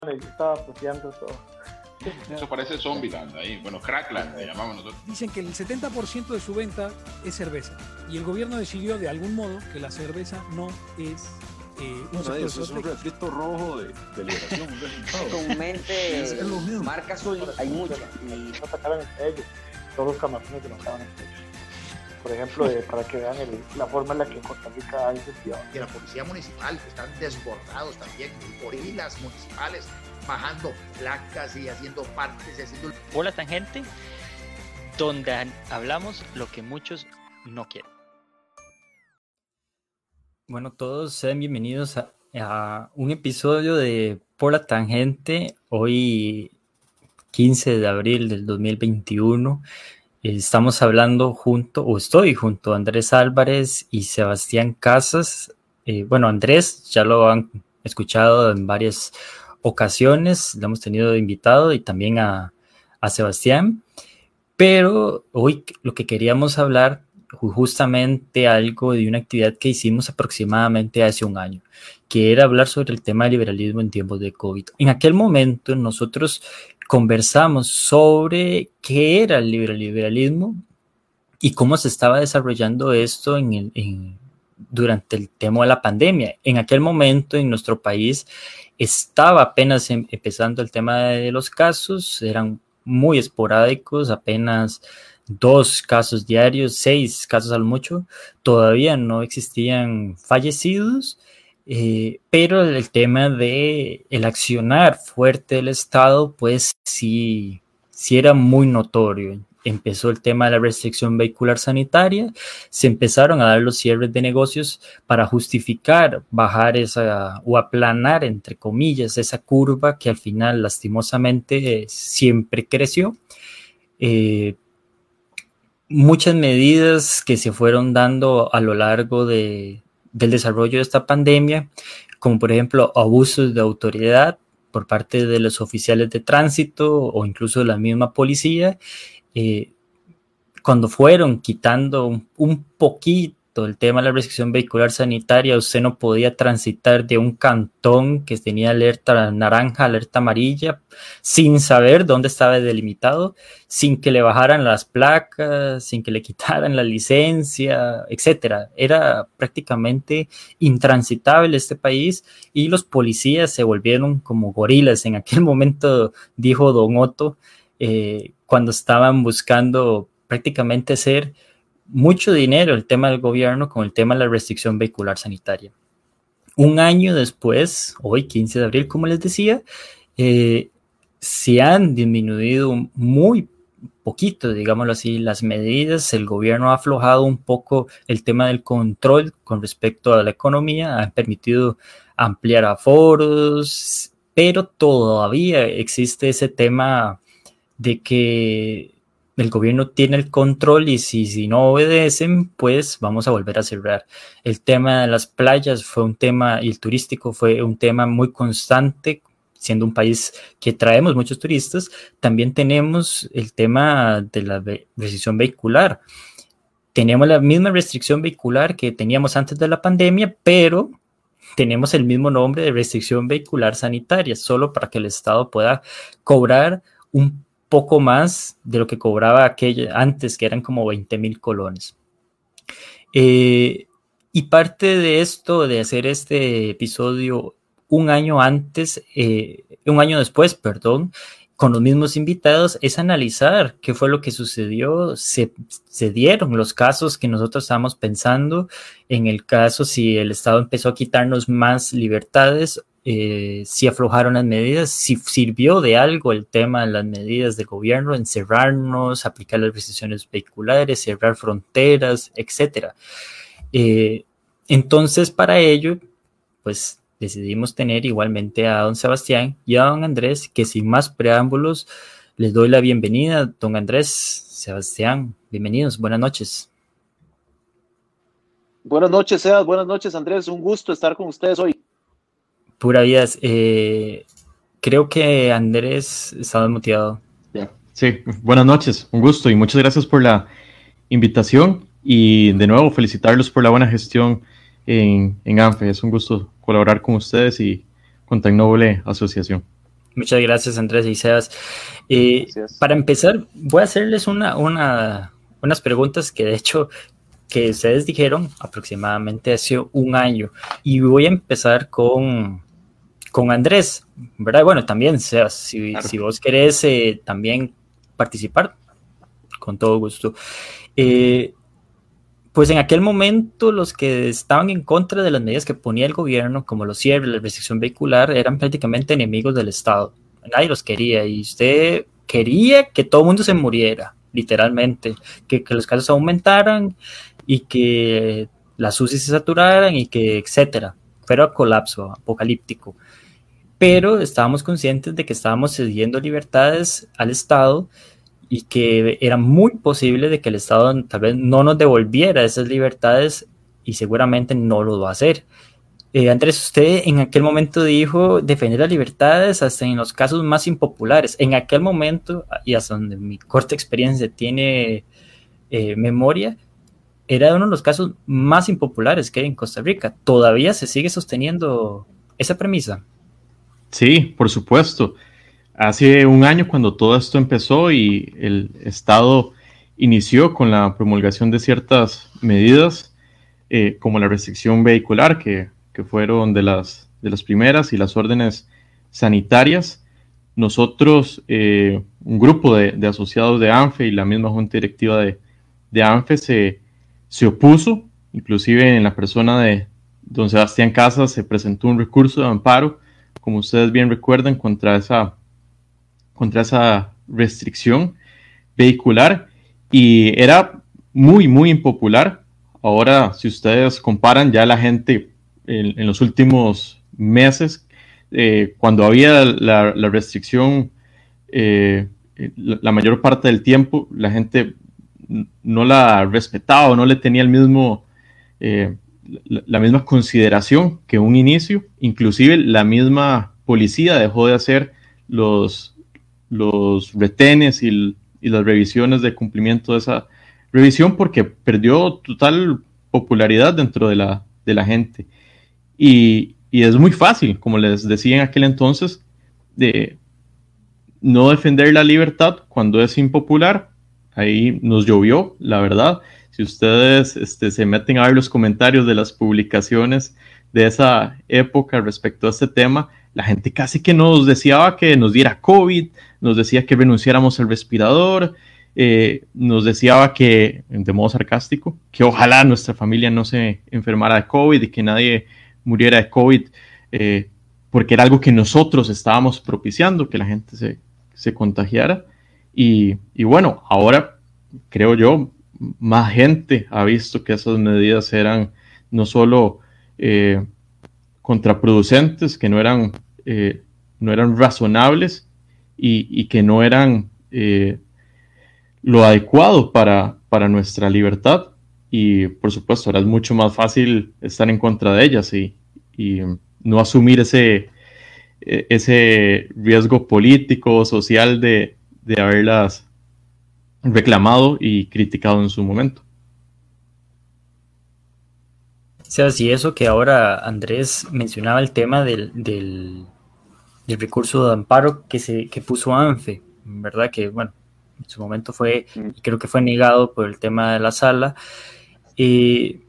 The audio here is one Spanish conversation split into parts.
estaba apropiando todo. Eso parece Zombieland ahí, bueno, Crackland le llamamos nosotros. Dicen que el 70% de su venta es cerveza y el gobierno decidió de algún modo que la cerveza no es eso es un refrito rojo de liberación, un resultado. Comúnmente marcas hoy hay muchas y no atacaran entre ellos, todos los camatones que no estaban entre ellos. Por ejemplo, para que vean la forma en la que en Costa Rica hay sentido. De la policía municipal, que están desbordados también, gorilas municipales, bajando placas y haciendo partes y haciendo... Por la tangente, donde hablamos lo que muchos no quieren. Bueno, todos sean bienvenidos a un episodio de Por la Tangente, hoy 15 de abril del 2021. Estamos hablando estoy junto a Andrés Álvarez y Sebastián Casas. Andrés ya lo han escuchado en varias ocasiones, lo hemos tenido invitado, y también a Sebastián, pero hoy lo que queríamos hablar justamente algo de una actividad que hicimos aproximadamente hace un año, que era hablar sobre el tema del liberalismo en tiempos de COVID. En aquel momento nosotros conversamos sobre qué era el liberalismo y cómo se estaba desarrollando esto durante el tema de la pandemia. En aquel momento en nuestro país estaba apenas empezando el tema de los casos, eran muy esporádicos, apenas 2 casos diarios, 6 casos al mucho, todavía no existían fallecidos, pero el tema de el accionar fuerte del Estado, pues sí era muy notorio. Empezó el tema de la restricción vehicular sanitaria, se empezaron a dar los cierres de negocios para justificar bajar o aplanar, entre comillas, esa curva que al final lastimosamente siempre creció. Muchas medidas que se fueron dando a lo largo del desarrollo de esta pandemia, como por ejemplo abusos de autoridad por parte de los oficiales de tránsito o incluso de la misma policía, cuando fueron quitando un poquito el tema de la restricción vehicular sanitaria, usted no podía transitar de un cantón que tenía alerta naranja, alerta amarilla, sin saber dónde estaba delimitado, sin que le bajaran las placas, sin que le quitaran la licencia, etcétera. Era prácticamente intransitable este país y los policías se volvieron como gorilas. En aquel momento, dijo Don Otto, cuando estaban buscando prácticamente hacer mucho dinero el tema del gobierno con el tema de la restricción vehicular sanitaria. Un año después, hoy 15 de abril, como les decía, se han disminuido muy poquito, digámoslo así, las medidas. El gobierno ha aflojado un poco el tema del control con respecto a la economía, ha permitido ampliar aforos, pero todavía existe ese tema de que el gobierno tiene el control y si no obedecen, pues vamos a volver a cerrar. El tema de las playas fue un tema, y el turístico fue un tema muy constante, siendo un país que traemos muchos turistas. También tenemos el tema de la restricción vehicular. Tenemos la misma restricción vehicular que teníamos antes de la pandemia, pero tenemos el mismo nombre de restricción vehicular sanitaria, solo para que el Estado pueda cobrar un poco más de lo que cobraba aquella antes, que eran como 20,000 colones. Y parte de esto, de hacer este episodio un año después, con los mismos invitados, es analizar qué fue lo que sucedió. Se dieron los casos que nosotros estábamos pensando, en el caso si el Estado empezó a quitarnos más libertades, si aflojaron las medidas, si sirvió de algo el tema de las medidas del gobierno, encerrarnos, aplicar las restricciones vehiculares, cerrar fronteras, etcétera. Entonces, para ello, pues decidimos tener igualmente a don Sebastián y a don Andrés, que sin más preámbulos les doy la bienvenida. Don Andrés, Sebastián, bienvenidos, buenas noches. Buenas noches, Sebas, buenas noches, Andrés, un gusto estar con ustedes hoy. Pura vida. Creo que Andrés está desmuteado. Sí, buenas noches, un gusto y muchas gracias por la invitación y de nuevo felicitarlos por la buena gestión en ANFE. Es un gusto colaborar con ustedes y con tan noble asociación. Muchas gracias, Andrés y Sebas. Para empezar, voy a hacerles unas preguntas que de hecho que ustedes dijeron aproximadamente hace un año, y voy a empezar con Andrés, ¿verdad? Bueno, también, Sebas, si vos querés también participar, con todo gusto. Pues en aquel momento los que estaban en contra de las medidas que ponía el gobierno, como los cierres, la restricción vehicular, eran prácticamente enemigos del Estado. Nadie los quería, y usted quería que todo el mundo se muriera, literalmente, que los casos aumentaran y que las UCI se saturaran y que etcétera, fuera colapso apocalíptico. Pero estábamos conscientes de que estábamos cediendo libertades al Estado y que era muy posible de que el Estado tal vez no nos devolviera esas libertades, y seguramente no lo va a hacer. Andrés, usted en aquel momento dijo defender las libertades hasta en los casos más impopulares. En aquel momento, y hasta donde mi corta experiencia tiene memoria, era uno de los casos más impopulares que hay en Costa Rica. ¿Todavía se sigue sosteniendo esa premisa? Sí, por supuesto. Hace un año, cuando todo esto empezó y el Estado inició con la promulgación de ciertas medidas, como la restricción vehicular, que fueron de las primeras, y las órdenes sanitarias, nosotros, un grupo de asociados de ANFE y la misma junta directiva de ANFE se opuso. Inclusive en la persona de don Sebastián Casas se presentó un recurso de amparo, como ustedes bien recuerdan, contra esa restricción vehicular, y era muy, muy impopular. Ahora, si ustedes comparan, ya la gente en los últimos meses, cuando había la restricción, la mayor parte del tiempo, la gente no la respetaba o no le tenía la misma consideración que un inicio. Inclusive la misma policía dejó de hacer los retenes y las revisiones de cumplimiento de esa revisión, porque perdió total popularidad dentro de la gente. Y es muy fácil, como les decía en aquel entonces, de no defender la libertad cuando es impopular. Ahí nos llovió, la verdad. Si ustedes se meten a ver los comentarios de las publicaciones de esa época respecto a este tema, la gente casi que nos deseaba que nos diera COVID, nos decía que renunciáramos al respirador, nos deseaba que, de modo sarcástico, que ojalá nuestra familia no se enfermara de COVID y que nadie muriera de COVID, porque era algo que nosotros estábamos propiciando, que la gente se contagiara. Y bueno, ahora creo yo, más gente ha visto que esas medidas eran no solo contraproducentes, que no eran razonables, y que no eran lo adecuado para nuestra libertad. Y por supuesto ahora es mucho más fácil estar en contra de ellas y no asumir ese riesgo político o social de haberlas reclamado y criticado en su momento. O sea, si eso que ahora Andrés mencionaba, el tema del recurso de amparo que puso ANFE, ¿verdad? Que bueno, en su momento fue, y creo que fue negado por el tema de la sala. ¿Qué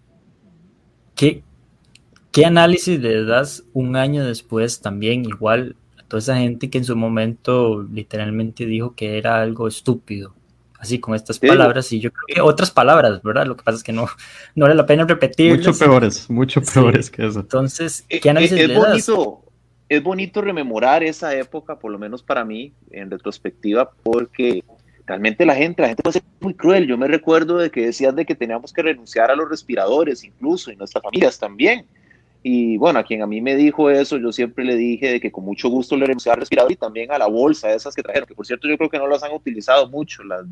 análisis le das un año después también, igual, a toda esa gente que en su momento literalmente dijo que era algo estúpido? Así, con estas palabras, y yo creo que otras palabras, ¿verdad? Lo que pasa es que no vale la pena repetirlas. Mucho peores que eso. Entonces, ¿qué análisis le das? Es bonito rememorar esa época, por lo menos para mí, en retrospectiva, porque realmente la gente puede ser muy cruel. Yo me recuerdo de que decían de que teníamos que renunciar a los respiradores, incluso, y nuestras familias también. Y bueno, a quien a mí me dijo eso, yo siempre le dije de que con mucho gusto le renunciaba al respirador y también a la bolsa, esas que trajeron, que por cierto yo creo que no las han utilizado mucho, las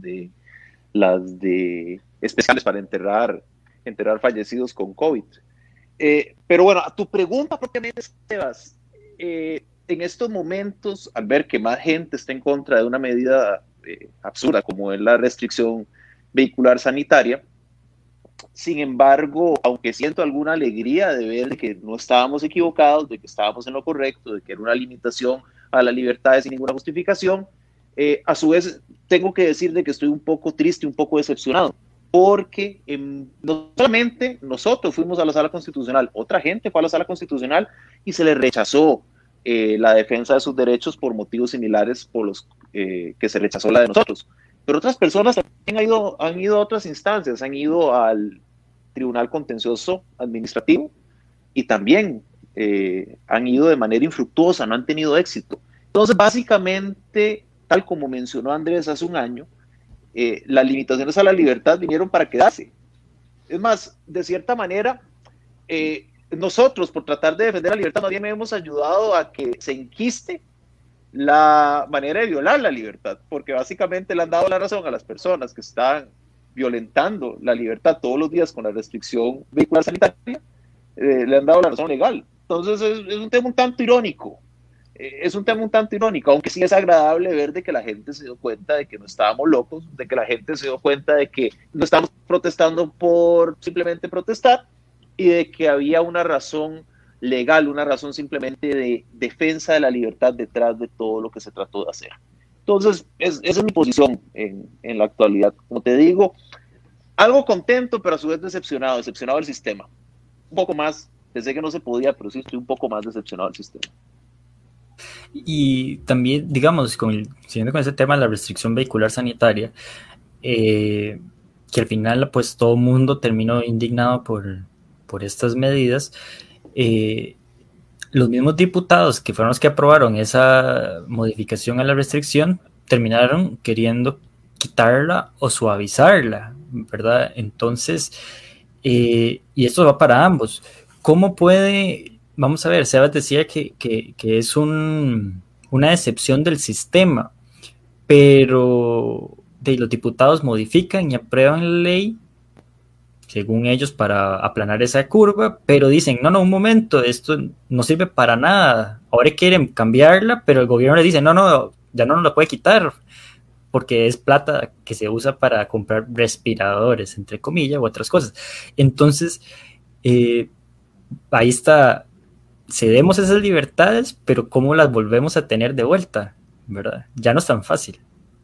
de especiales para enterrar fallecidos con COVID. Pero bueno, a tu pregunta propiamente, Sebas, en estos momentos, al ver que más gente está en contra de una medida absurda como es la restricción vehicular sanitaria, sin embargo, aunque siento alguna alegría de ver de que no estábamos equivocados, de que estábamos en lo correcto, de que era una limitación a las libertades sin ninguna justificación. A su vez, tengo que decir de que estoy un poco triste, un poco decepcionado, porque no solamente nosotros fuimos a la Sala Constitucional, otra gente fue a la Sala Constitucional y se le rechazó la defensa de sus derechos por motivos similares por los que se rechazó la de nosotros. Pero otras personas también han ido a otras instancias, han ido al Tribunal Contencioso Administrativo y también han ido de manera infructuosa, no han tenido éxito. Entonces, básicamente, tal como mencionó Andrés hace un año, las limitaciones a la libertad vinieron para quedarse. Es más, de cierta manera, nosotros, por tratar de defender la libertad, más bien hemos ayudado a que se enquiste la manera de violar la libertad, porque básicamente le han dado la razón a las personas que están violentando la libertad todos los días con la restricción vehicular sanitaria, le han dado la razón legal. Entonces es un tema un tanto irónico, aunque sí es agradable ver de que la gente se dio cuenta de que no estábamos locos, de que la gente se dio cuenta de que no estamos protestando por simplemente protestar y de que había una razón legal, una razón simplemente de defensa de la libertad detrás de todo lo que se trató de hacer. Entonces, esa es mi posición en la actualidad. Como te digo, algo contento, pero a su vez decepcionado del sistema. Un poco más, pensé que no se podía, pero sí estoy un poco más decepcionado del sistema. Y también, digamos, siguiendo con ese tema de la restricción vehicular sanitaria, que al final pues todo el mundo terminó indignado por estas medidas, los mismos diputados que fueron los que aprobaron esa modificación a la restricción terminaron queriendo quitarla o suavizarla, ¿verdad? Entonces, y esto va para ambos. ¿Cómo puede...? Vamos a ver, Sebas decía que es una excepción del sistema, pero los diputados modifican y aprueban la ley, según ellos, para aplanar esa curva, pero dicen, no, un momento, esto no sirve para nada, ahora quieren cambiarla, pero el gobierno le dice, no, ya no nos la puede quitar, porque es plata que se usa para comprar respiradores, entre comillas, u otras cosas. Entonces, ahí está, cedemos esas libertades, pero ¿cómo las volvemos a tener de vuelta? ¿Verdad? Ya no es tan fácil.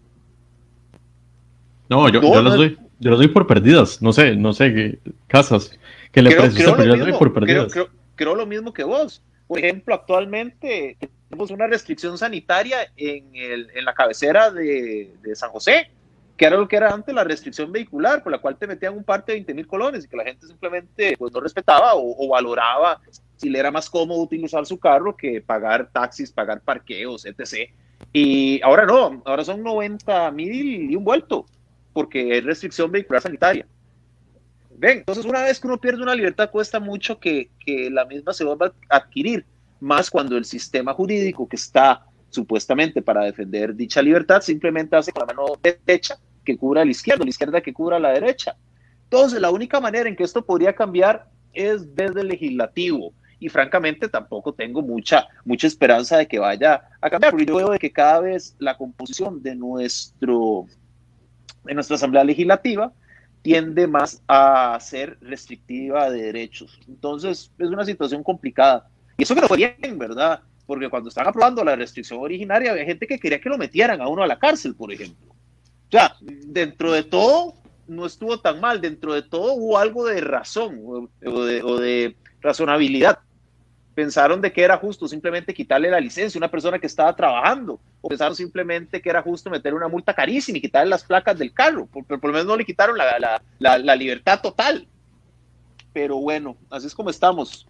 No, yo las doy por perdidas. No sé qué casas que le precisa, pero yo las doy por perdidas. Creo lo mismo que vos. Por ejemplo, actualmente tenemos una restricción sanitaria en la cabecera de San José, que era lo que era antes la restricción vehicular, por la cual te metían un parte de 20,000 colones y que la gente simplemente pues, no respetaba o valoraba si le era más cómodo utilizar su carro que pagar taxis, pagar parqueos, etc. Y ahora no, ahora son 90,000 y un vuelto, porque es restricción vehicular sanitaria. Ven, entonces una vez que uno pierde una libertad cuesta mucho que la misma se vuelva a adquirir, más cuando el sistema jurídico que está supuestamente para defender dicha libertad simplemente hace con la mano derecha que cubra la izquierda que cubra la derecha. Entonces la única manera en que esto podría cambiar es desde el legislativo, y francamente tampoco tengo mucha esperanza de que vaya a cambiar, porque yo veo de que cada vez la composición de nuestra asamblea legislativa tiende más a ser restrictiva de derechos. Entonces es una situación complicada, y eso que no fue bien, ¿verdad? Porque cuando estaban aprobando la restricción originaria había gente que quería que lo metieran a uno a la cárcel, por ejemplo. O sea, dentro de todo no estuvo tan mal, dentro de todo hubo algo de razón o de razonabilidad. Pensaron de que era justo simplemente quitarle la licencia a una persona que estaba trabajando, o pensaron simplemente que era justo meterle una multa carísima y quitarle las placas del carro, pero por lo menos no le quitaron la libertad total. Pero bueno, así es como estamos.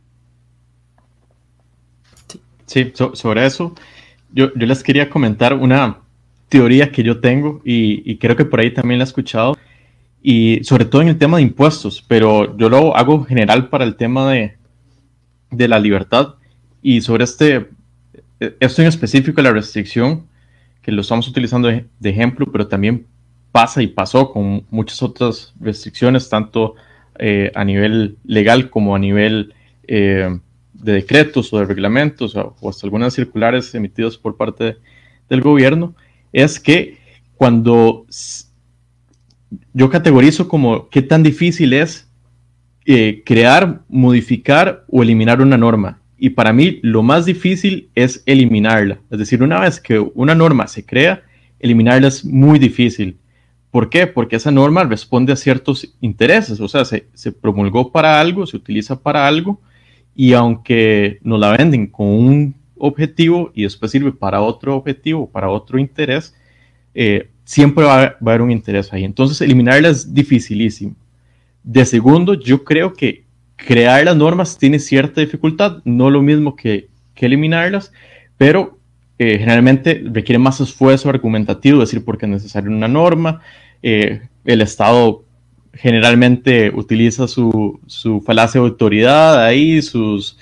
Sí, sobre eso, yo les quería comentar una teoría que yo tengo y creo que por ahí también la he escuchado, y sobre todo en el tema de impuestos, pero yo lo hago general para el tema de la libertad, y sobre esto en específico, la restricción, que lo estamos utilizando de ejemplo, pero también pasa y pasó con muchas otras restricciones, tanto a nivel legal como a nivel de decretos o de reglamentos o hasta algunas circulares emitidas por parte del gobierno, es que cuando yo categorizo como qué tan difícil es crear, modificar o eliminar una norma. y para mí lo más difícil es eliminarla. Es decir, una vez que una norma se crea, eliminarla es muy difícil. ¿Por qué? Porque esa norma responde a ciertos intereses, o sea, se promulgó para algo, se utiliza para algo, y aunque nos la venden con un objetivo y después sirve para otro objetivo, para otro interés, siempre va a haber un interés ahí. Entonces, eliminarla es dificilísimo. De segundo, yo creo que crear las normas tiene cierta dificultad, no lo mismo que eliminarlas, pero generalmente requiere más esfuerzo argumentativo, decir por qué es necesaria una norma. El Estado generalmente utiliza su falacia de autoridad ahí, sus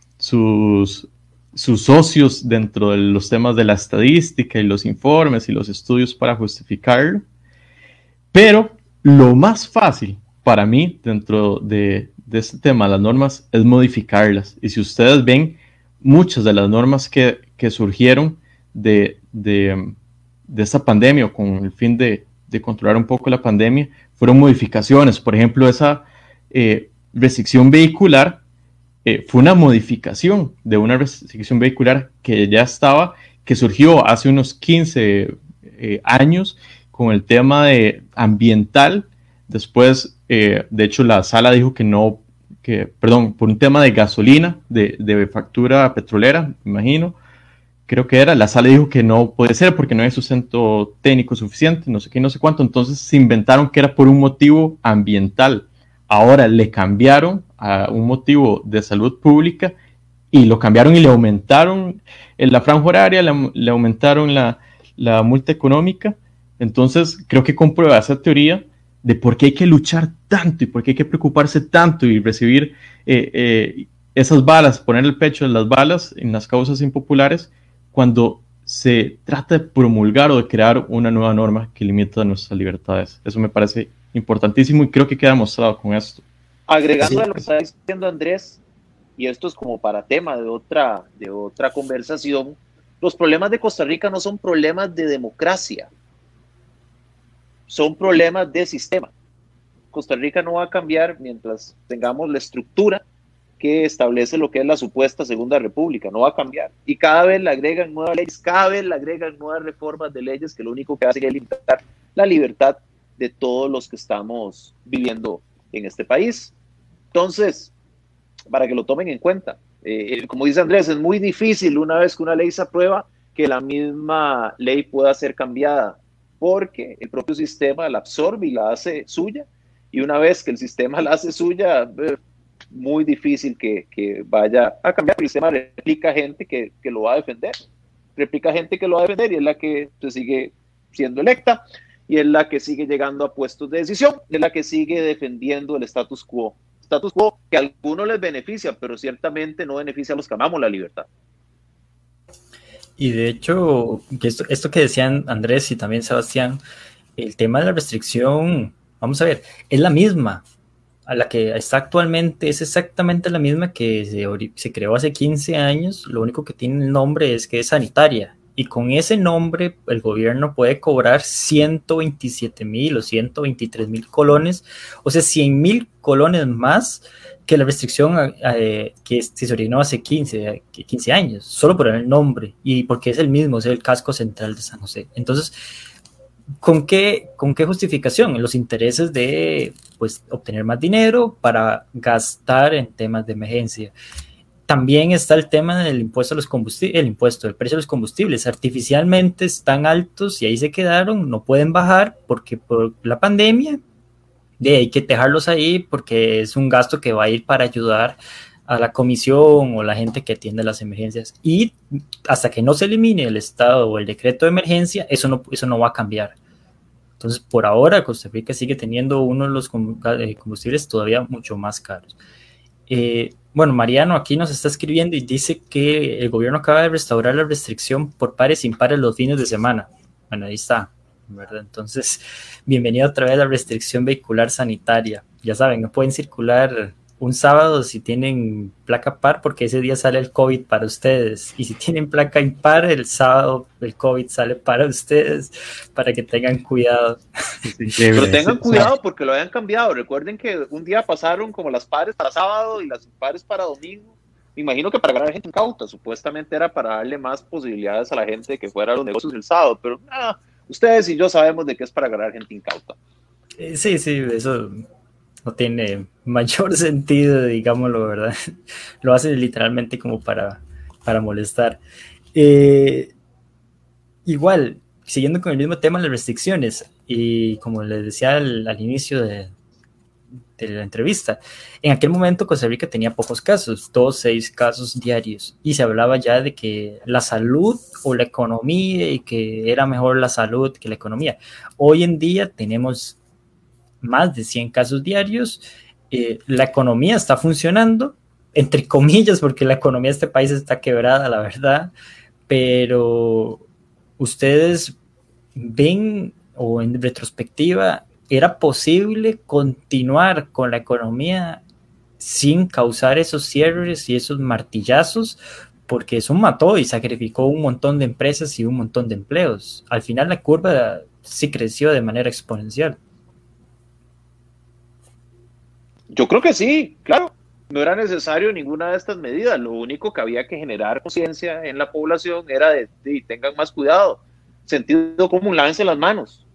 socios dentro de los temas de la estadística y los informes y los estudios para justificarlo. Pero lo más fácil para mí dentro de este tema, las normas, es modificarlas. Y si ustedes ven, muchas de las normas que surgieron de esta pandemia, o con el fin de controlar un poco la pandemia, fueron modificaciones. Por ejemplo, esa restricción vehicular fue una modificación de una restricción vehicular que ya estaba, que surgió hace unos 15 años con el tema ambiental. Después, de hecho, la sala dijo por un tema de gasolina, de factura petrolera, me imagino, creo que la sala dijo que no puede ser porque no hay sustento técnico suficiente, no sé qué, no sé cuánto. Entonces se inventaron que era por un motivo ambiental. Ahora le cambiaron a un motivo de salud pública y lo cambiaron y le aumentaron la franja horaria, le aumentaron la multa económica. Entonces creo que comprueba esa teoría de por qué hay que luchar tanto y por qué hay que preocuparse tanto y recibir esas balas, poner el pecho en las balas en las causas impopulares, cuando se trata de promulgar o de crear una nueva norma que limita nuestras libertades. Eso me parece importantísimo y creo que queda demostrado con esto. Agregando a lo que está diciendo Andrés, y esto es como para tema de otra conversación, los problemas de Costa Rica no son problemas de democracia, son problemas de sistema. Costa Rica no va a cambiar mientras tengamos la estructura que establece lo que es la supuesta Segunda República, no va a cambiar. Y cada vez le agregan nuevas leyes, cada vez le agregan nuevas reformas de leyes que lo único que hacen es limitar la libertad de todos los que estamos viviendo en este país. Entonces, para que lo tomen en cuenta, como dice Andrés, es muy difícil una vez que una ley se aprueba que la misma ley pueda ser cambiada, porque el propio sistema la absorbe y la hace suya, y una vez que el sistema la hace suya, muy difícil que vaya a cambiar. El sistema replica gente que lo va a defender, y es la que se sigue siendo electa, y es la que sigue llegando a puestos de decisión, es la que sigue defendiendo el status quo que a algunos les beneficia, pero ciertamente no beneficia a los que amamos la libertad. Y de hecho, esto que decían Andrés y también Sebastián, el tema de la restricción, vamos a ver, es la misma a la que está actualmente, es exactamente la misma que se creó hace 15 años, lo único que tiene el nombre es que es sanitaria, y con ese nombre el gobierno puede cobrar 127,000 o 123,000 colones, o sea, 100,000 colones más que la restricción que se originó hace 15 años, solo por el nombre, y porque es el mismo, es el casco central de San José. Entonces, ¿con qué justificación? Los intereses de obtener más dinero para gastar en temas de emergencia. También está el tema del impuesto a los combustibles, el precio de los combustibles. Artificialmente están altos y ahí se quedaron, no pueden bajar porque por la pandemia hay que dejarlos ahí porque es un gasto que va a ir para ayudar a la comisión o la gente que atiende las emergencias. Y hasta que no se elimine el estado o el decreto de emergencia, eso no va a cambiar. Entonces, por ahora, Costa Rica sigue teniendo uno de los combustibles todavía mucho más caros. Bueno, Mariano aquí nos está escribiendo y dice que el gobierno acaba de restaurar la restricción por pares e impares los fines de semana. Bueno, ahí está, ¿verdad? Entonces, bienvenido otra vez a la restricción vehicular sanitaria. Ya saben, no pueden circular un sábado si tienen placa par porque ese día sale el COVID para ustedes, y si tienen placa impar el sábado el COVID sale para ustedes, para que tengan cuidado. Pero tengan cuidado porque lo hayan cambiado. Recuerden que un día pasaron como las pares para sábado y las impares para domingo, Me imagino que para agarrar gente incauta, supuestamente era para darle más posibilidades a la gente de que fuera a los negocios el sábado, pero ustedes y yo sabemos de que es para agarrar gente incauta. Sí, eso no tiene mayor sentido, digámoslo, ¿verdad? Lo hacen literalmente como para molestar. Igual, siguiendo con el mismo tema, las restricciones, y como les decía al inicio de la entrevista, en aquel momento Costa Rica tenía pocos casos, 6 casos diarios, y se hablaba ya de que la salud o la economía, y que era mejor la salud que la economía. Hoy en día tenemos más de 100 casos diarios, la economía está funcionando, entre comillas, porque la economía de este país está quebrada, la verdad, pero ustedes ven, o en retrospectiva, ¿era posible continuar con la economía sin causar esos cierres y esos martillazos? Porque eso mató y sacrificó un montón de empresas y un montón de empleos. Al final la curva sí creció de manera exponencial. Yo creo que sí, claro. No era necesario ninguna de estas medidas. Lo único que había que generar conciencia en la población era de tengan más cuidado. Sentido común, lávense las manos.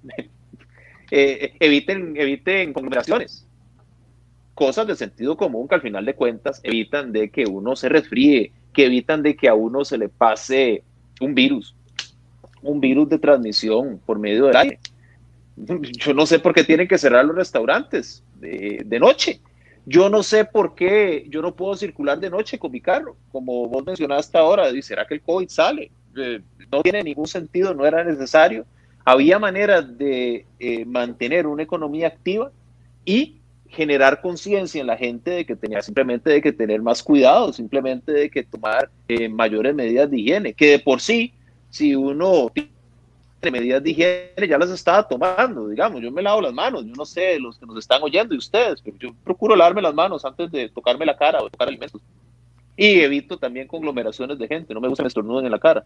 Eviten conglomeraciones. Cosas de sentido común que al final de cuentas evitan de que uno se resfríe, que evitan de que a uno se le pase un virus de transmisión por medio del aire. Yo no sé por qué tienen que cerrar los restaurantes de noche. Yo no sé por qué yo no puedo circular de noche con mi carro, como vos mencionaste ahora. ¿Será que el COVID sale? No tiene ningún sentido, no era necesario. Había maneras de mantener una economía activa y generar conciencia en la gente de que tenía simplemente de que tener más cuidado, simplemente de que tomar mayores medidas de higiene, que de por sí, si uno tiene medidas de higiene ya las estaba tomando, digamos, yo me lavo las manos, yo no sé los que nos están oyendo y ustedes, pero yo procuro lavarme las manos antes de tocarme la cara o de tocar alimentos, y evito también conglomeraciones de gente, no me gusta que me estornuden en la cara.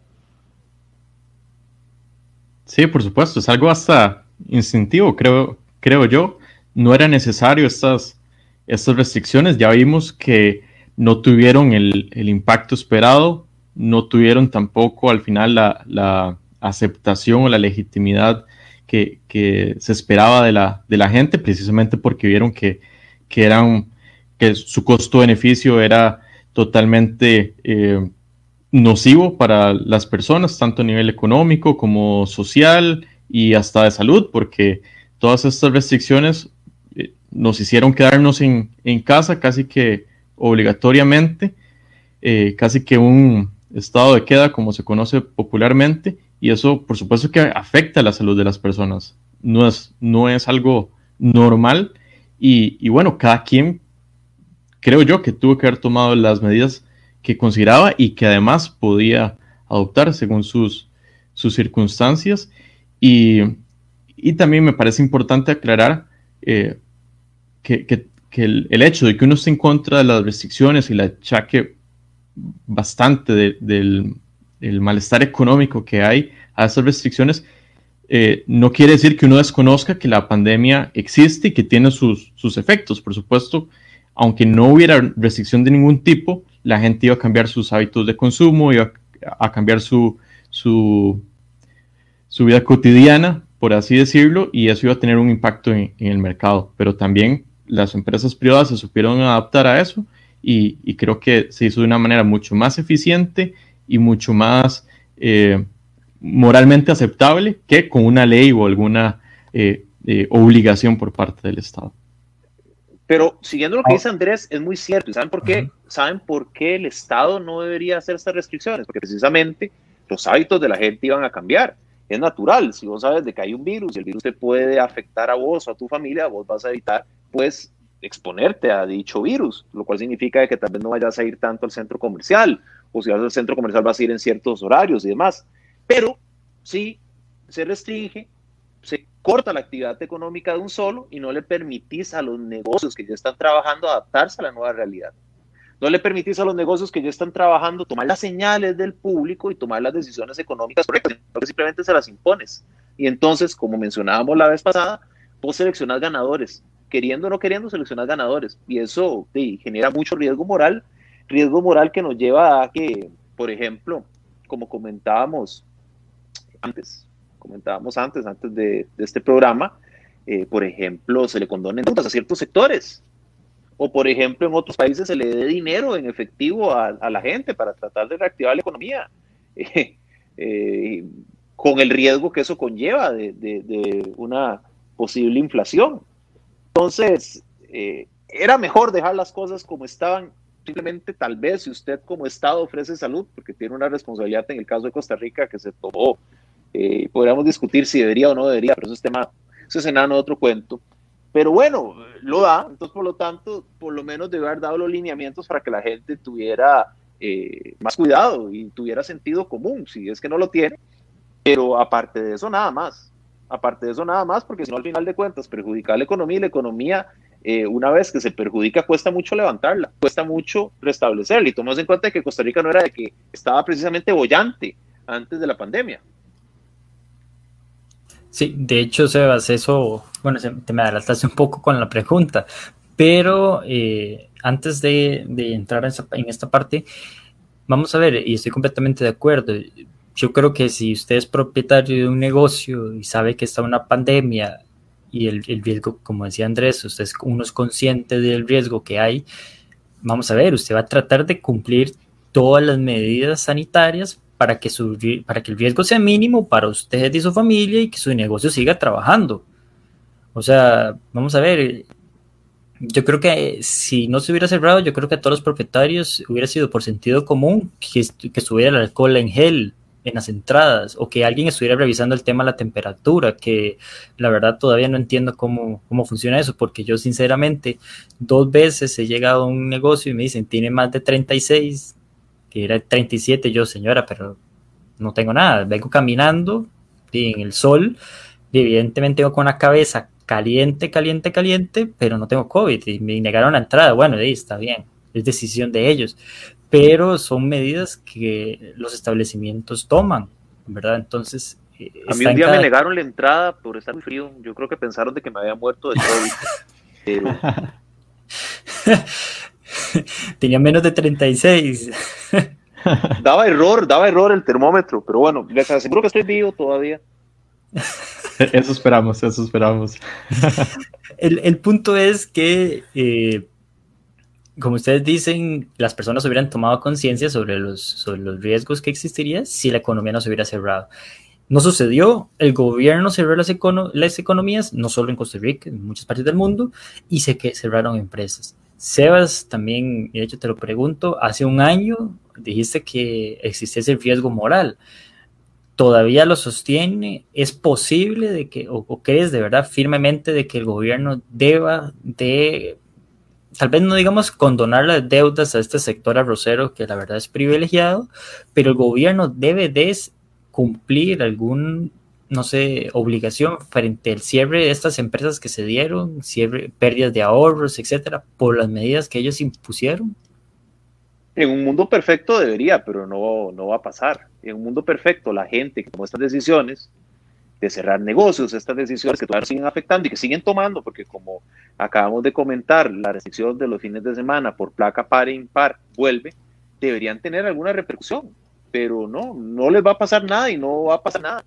Sí, por supuesto, es algo hasta instintivo, creo yo. No era necesario estas restricciones, ya vimos que no tuvieron el impacto esperado, no tuvieron tampoco al final la aceptación o la legitimidad que se esperaba de la gente, precisamente porque vieron que su costo-beneficio era totalmente nocivo para las personas, tanto a nivel económico como social y hasta de salud, porque todas estas restricciones nos hicieron quedarnos en casa casi que obligatoriamente, casi que un estado de queda, como se conoce popularmente, y eso por supuesto que afecta a la salud de las personas. No es algo normal, y bueno, cada quien, creo yo, que tuvo que haber tomado las medidas que consideraba y que además podía adoptar según sus circunstancias, y también me parece importante aclarar que el hecho de que uno esté en contra de las restricciones y le achaque bastante del malestar económico que hay a esas restricciones, no quiere decir que uno desconozca que la pandemia existe y que tiene sus efectos. Por supuesto, aunque no hubiera restricción de ningún tipo, la gente iba a cambiar sus hábitos de consumo, iba a cambiar su vida cotidiana, por así decirlo, y eso iba a tener un impacto en el mercado. Pero también las empresas privadas se supieron adaptar a eso, y creo que se hizo de una manera mucho más eficiente y mucho más moralmente aceptable que con una ley o alguna obligación por parte del Estado. Pero siguiendo lo que dice Andrés, es muy cierto. ¿Y saben por qué? ¿Saben por qué el Estado no debería hacer estas restricciones? Porque precisamente los hábitos de la gente iban a cambiar. Es natural. Si vos sabes de que hay un virus y el virus te puede afectar a vos o a tu familia, vos vas a evitar, pues, exponerte a dicho virus, lo cual significa que tal vez no vayas a ir tanto al centro comercial, o si vas al centro comercial vas a ir en ciertos horarios y demás. Pero si se restringe, se corta la actividad económica de un solo y no le permitís a los negocios que ya están trabajando adaptarse a la nueva realidad. No le permitís a los negocios que ya están trabajando tomar las señales del público y tomar las decisiones económicas correctas, sino que simplemente se las impones. Y entonces, como mencionábamos la vez pasada, vos seleccionás ganadores. Queriendo o no queriendo, seleccionás ganadores. Y eso genera mucho riesgo moral, riesgo moral que nos lleva a que, por ejemplo, como comentábamos antes de este programa, por ejemplo, se le condonen deudas a ciertos sectores, o por ejemplo en otros países se le dé dinero en efectivo a la gente para tratar de reactivar la economía, con el riesgo que eso conlleva de una posible inflación. Entonces, era mejor dejar las cosas como estaban. Simplemente, tal vez, si usted como Estado ofrece salud, porque tiene una responsabilidad en el caso de Costa Rica que se tomó, podríamos discutir si debería o no debería, pero eso es enano de otro cuento. Pero bueno, lo da, entonces por lo tanto, por lo menos debe haber dado los lineamientos para que la gente tuviera más cuidado y tuviera sentido común, si es que no lo tiene, pero aparte de eso nada más, porque si no, al final de cuentas, perjudicar la economía, y la economía, una vez que se perjudica, cuesta mucho levantarla, cuesta mucho restablecerla, y tomemos en cuenta que Costa Rica no era de que estaba precisamente bollante antes de la pandemia. Sí, de hecho, Sebas, eso, bueno, te me adelantaste un poco con la pregunta, pero antes de entrar en esta parte, vamos a ver, y estoy completamente de acuerdo. Yo creo que si usted es propietario de un negocio y sabe que está una pandemia y el riesgo, como decía Andrés, uno es consciente del riesgo que hay, vamos a ver, usted va a tratar de cumplir todas las medidas sanitarias para que el riesgo sea mínimo para usted y su familia y que su negocio siga trabajando. O sea, vamos a ver, yo creo que si no se hubiera cerrado, yo creo que a todos los propietarios hubiera sido por sentido común que estuviera el alcohol en gel en las entradas, o que alguien estuviera revisando el tema de la temperatura, que la verdad todavía no entiendo cómo funciona eso, porque yo sinceramente 2 veces he llegado a un negocio y me dicen, tiene más de 36, que era 37, yo, señora, pero no tengo nada, vengo caminando en el sol, y evidentemente vengo con la cabeza caliente, pero no tengo COVID, y me negaron la entrada. Bueno, está bien, es decisión de ellos, pero son medidas que los establecimientos toman, ¿verdad? Entonces, a mí un día me negaron la entrada por estar muy frío. Yo creo que pensaron de que me había muerto de COVID. Pero... tenía menos de 36. Daba error el termómetro, pero bueno, les aseguro que estoy vivo todavía. Eso esperamos. El punto es que, como ustedes dicen, las personas hubieran tomado conciencia sobre los riesgos que existirían si la economía no se hubiera cerrado. No sucedió, el gobierno cerró las economías, no solo en Costa Rica, en muchas partes del mundo, y cerraron empresas. Sebas, también, de hecho te lo pregunto, hace un año dijiste que existía ese riesgo moral. ¿Todavía lo sostiene? ¿Es posible de que, o crees de verdad firmemente de que el gobierno deba de, tal vez no digamos condonar las deudas a este sector arrocero que la verdad es privilegiado, pero el gobierno debe de cumplir algún, no sé, obligación frente al cierre de estas empresas que se dieron, pérdidas de ahorros, etcétera, por las medidas que ellos impusieron? En un mundo perfecto debería, pero no va a pasar. En un mundo perfecto, la gente que tomó estas decisiones de cerrar negocios, estas decisiones que todavía siguen afectando y que siguen tomando, porque como acabamos de comentar, la restricción de los fines de semana por placa par e impar vuelve, deberían tener alguna repercusión, pero no les va a pasar nada y no va a pasar nada.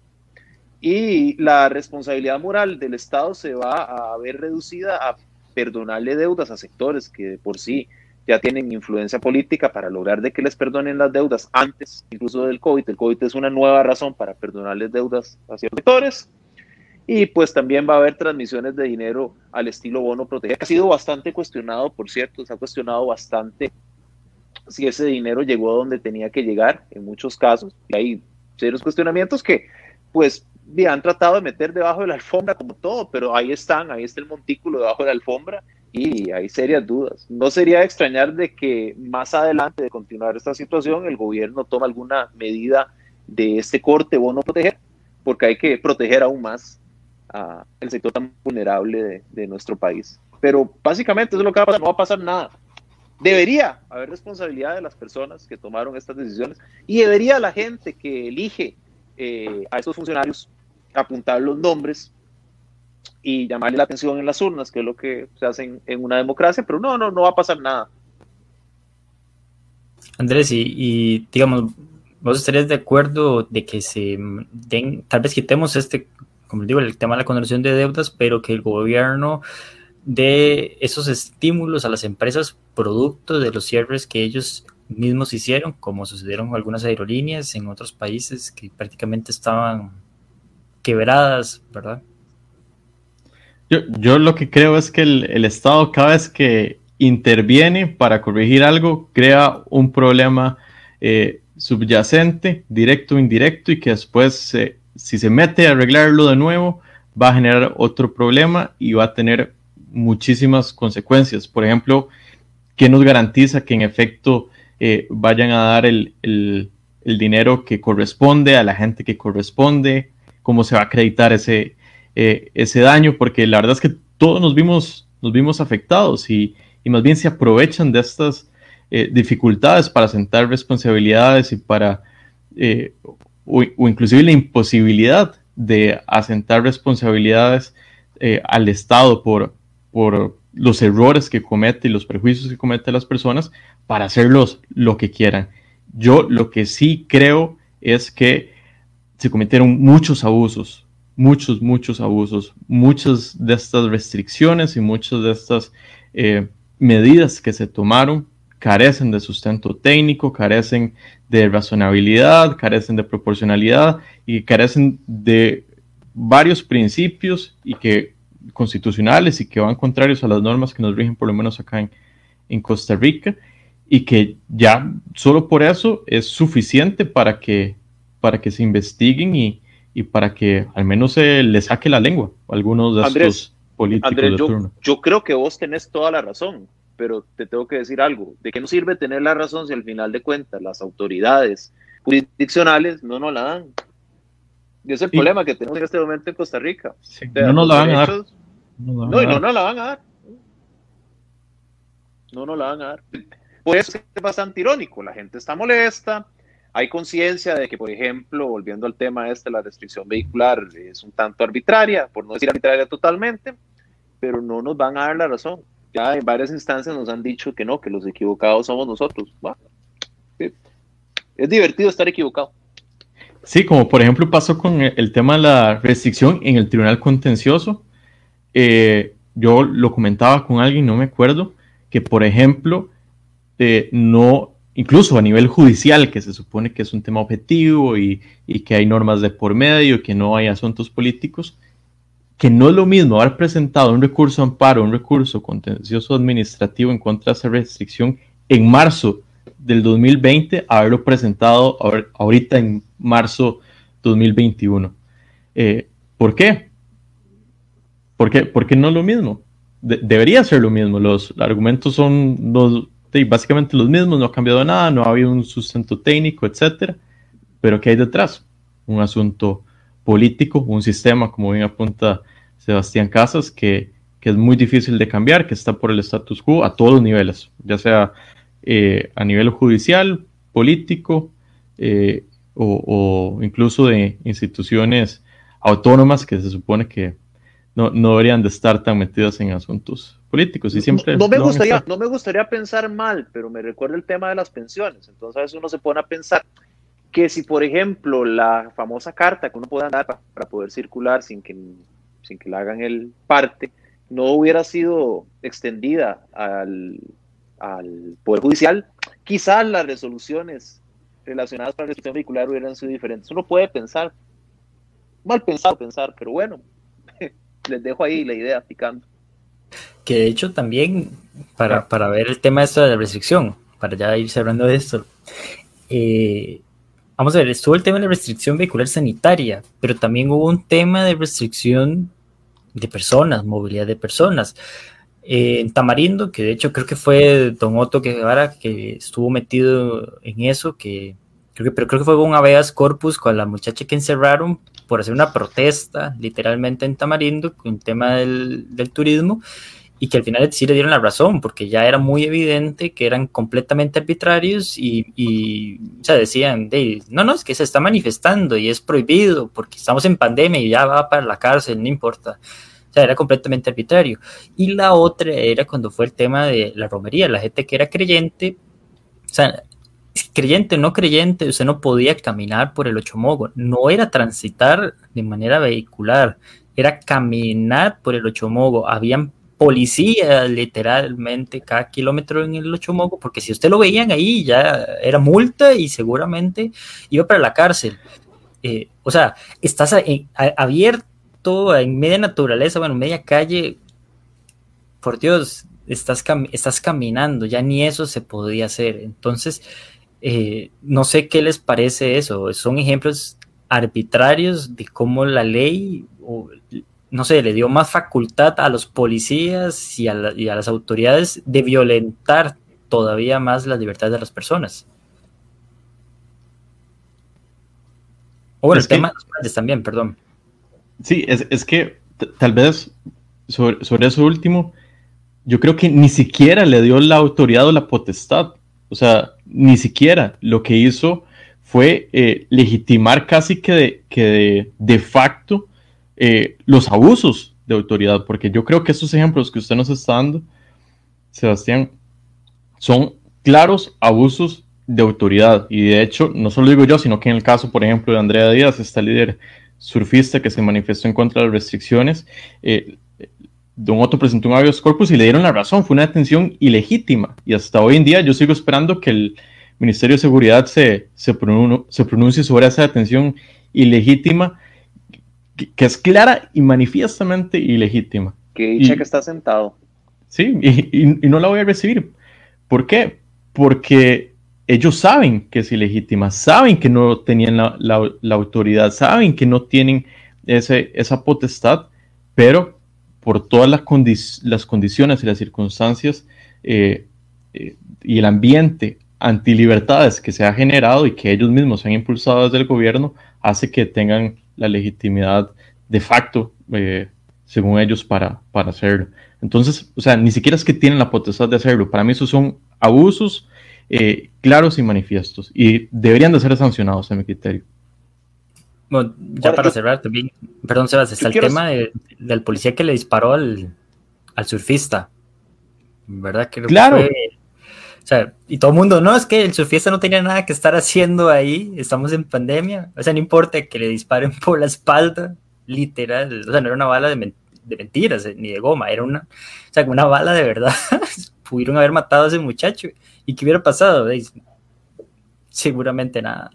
Y la responsabilidad moral del Estado se va a ver reducida a perdonarle deudas a sectores que de por sí ya tienen influencia política para lograr de que les perdonen las deudas antes incluso del COVID. El COVID es una nueva razón para perdonarles deudas a ciertos sectores. Y pues también va a haber transmisiones de dinero al estilo bono proteger, que ha sido bastante cuestionado, por cierto, se ha cuestionado bastante si ese dinero llegó a donde tenía que llegar en muchos casos. Y hay serios cuestionamientos que pues han tratado de meter debajo de la alfombra como todo, pero ahí está el montículo debajo de la alfombra. Y hay serias dudas. No sería de extrañar de que más adelante de continuar esta situación el gobierno tome alguna medida de este corte bono proteger, porque hay que proteger aún más al sector tan vulnerable de nuestro país. Pero básicamente eso es lo que va a pasar, no va a pasar nada. Debería haber responsabilidad de las personas que tomaron estas decisiones y debería la gente que elige a estos funcionarios apuntar los nombres y llamarle la atención en las urnas, que es lo que se hace en una democracia, pero no va a pasar nada. Andrés, y digamos, ¿vos estarías de acuerdo de que se den, tal vez quitemos como digo, el tema de la condonación de deudas, pero que el gobierno dé esos estímulos a las empresas producto de los cierres que ellos mismos hicieron, como sucedieron con algunas aerolíneas en otros países que prácticamente estaban quebradas, ¿verdad? Yo lo que creo es que el Estado, cada vez que interviene para corregir algo, crea un problema subyacente, directo o indirecto, y que después, si se mete a arreglarlo de nuevo, va a generar otro problema y va a tener muchísimas consecuencias. Por ejemplo, ¿qué nos garantiza que en efecto vayan a dar el dinero que corresponde a la gente que corresponde? ¿Cómo se va a acreditar ese daño? Porque la verdad es que todos nos vimos afectados y más bien se aprovechan de estas dificultades para asentar responsabilidades y para o inclusive la imposibilidad de asentar responsabilidades al Estado por los errores que comete y los prejuicios que cometen las personas para hacerlos lo que quieran. Yo lo que sí creo es que se cometieron muchos abusos, muchos abusos, muchas de estas restricciones y muchas de estas medidas que se tomaron carecen de sustento técnico, carecen de razonabilidad, carecen de proporcionalidad y carecen de varios principios constitucionales y que van contrarios a las normas que nos rigen por lo menos acá en Costa Rica, y que ya solo por eso es suficiente para que se investiguen y para que al menos se le saque la lengua a algunos de estos políticos de turno. Yo creo que vos tenés toda la razón, pero te tengo que decir algo. ¿De qué nos sirve tener la razón si al final de cuentas las autoridades jurisdiccionales no nos la dan? Y ese es el problema que tenemos en este momento en Costa Rica. Sí, o sea, no nos la van a dar. No nos la van a dar. No nos la van a dar. Por eso es bastante irónico. La gente está molesta. Hay conciencia de que, por ejemplo, volviendo al tema la restricción vehicular es un tanto arbitraria, por no decir arbitraria totalmente, pero no nos van a dar la razón. Ya en varias instancias nos han dicho que no, que los equivocados somos nosotros. Bueno, sí. Es divertido estar equivocado. Sí, como por ejemplo pasó con el tema de la restricción en el Tribunal Contencioso. Yo lo comentaba con alguien, no me acuerdo, que por ejemplo, no, incluso a nivel judicial, que se supone que es un tema objetivo y que hay normas de por medio, que no hay asuntos políticos, que no es lo mismo haber presentado un recurso amparo, un recurso contencioso administrativo en contra de esa restricción en marzo del 2020, haberlo presentado ahorita en marzo 2021. ¿Por qué? Porque no es lo mismo. Debería ser lo mismo. Los argumentos son básicamente los mismos, no ha cambiado nada, no ha habido un sustento técnico, etcétera. Pero ¿qué hay detrás? Un asunto político, un sistema, como bien apunta Sebastián Casas, que es muy difícil de cambiar, que está por el status quo a todos los niveles, ya sea a nivel judicial, político, o incluso de instituciones autónomas que se supone que no deberían de estar tan metidas en asuntos políticos. Y siempre no me gustaría pensar mal, pero me recuerda el tema de las pensiones. Entonces a veces uno se pone a pensar que si, por ejemplo, la famosa carta que uno puede andar para poder circular sin que le hagan el parte, no hubiera sido extendida al Poder Judicial, quizás las resoluciones relacionadas con la restricción vehicular hubieran sido diferentes. Uno puede pensar, mal pensado pensar, pero bueno, les dejo ahí la idea picando. Que de hecho también, para ver el tema de la restricción, para ya ir cerrando esto, vamos a ver, estuvo el tema de la restricción vehicular sanitaria, pero también hubo un tema de restricción de personas, movilidad de personas. En Tamarindo, que de hecho creo que fue don Otto Guevara que estuvo metido en eso, creo que fue con un habeas corpus con la muchacha que encerraron por hacer una protesta, literalmente en Tamarindo, con el tema del turismo, y que al final sí le dieron la razón, porque ya era muy evidente que eran completamente arbitrarios y o sea, decían, no, es que se está manifestando y es prohibido porque estamos en pandemia y ya va para la cárcel, no importa. O sea, era completamente arbitrario. Y la otra era cuando fue el tema de la romería, la gente que era creyente, o sea, creyente o no creyente, usted no podía caminar por el Ochomogo. No era transitar de manera vehicular, era caminar por el Ochomogo. Habían policías literalmente cada kilómetro en el Ochomogo, porque si usted lo veían ahí ya era multa y seguramente iba para la cárcel. O sea, estás abierto en media naturaleza, bueno, media calle, por Dios, estás caminando, ya ni eso se podía hacer. Entonces, no sé qué les parece eso. Son ejemplos arbitrarios de cómo la ley, no sé, le dio más facultad a los policías y a las autoridades de violentar todavía más la libertad de las personas. O bueno, el tema de los padres también, perdón. Sí, es que tal vez sobre eso último, yo creo que ni siquiera le dio la autoridad o la potestad. O sea, ni siquiera. Lo que hizo fue legitimar casi que de facto los abusos de autoridad, porque yo creo que esos ejemplos que usted nos está dando, Sebastián, son claros abusos de autoridad. Y de hecho, no solo digo yo, sino que en el caso, por ejemplo, de Andrea Díaz, esta líder surfista que se manifestó en contra de las restricciones, Don Otto presentó un habeas corpus y le dieron la razón. Fue una detención ilegítima, y hasta hoy en día yo sigo esperando que el Ministerio de Seguridad se pronuncie sobre esa detención ilegítima, que es clara y manifiestamente ilegítima. Que dicha que está sentado. Sí, y no la voy a recibir. ¿Por qué? Porque ellos saben que es ilegítima, saben que no tenían la autoridad, saben que no tienen esa potestad, pero por todas las condiciones y las circunstancias y el ambiente antilibertades que se ha generado y que ellos mismos han impulsado desde el gobierno, hace que tengan la legitimidad de facto, según ellos, para hacerlo. Entonces, o sea, ni siquiera es que tienen la potestad de hacerlo. Para mí esos son abusos claros y manifiestos, y deberían de ser sancionados, en mi criterio. Bueno, ya para cerrar también, perdón, Sebas, está el tema del policía que le disparó al surfista, ¿verdad? Que claro. O sea, y todo el mundo, no, es que el surfista no tenía nada que estar haciendo ahí, estamos en pandemia, o sea, no importa que le disparen por la espalda, literal, o sea, no era una bala de mentiras, ni de goma, era una bala de verdad. Pudieron haber matado a ese muchacho, ¿y qué hubiera pasado? ¿Veis? Seguramente nada.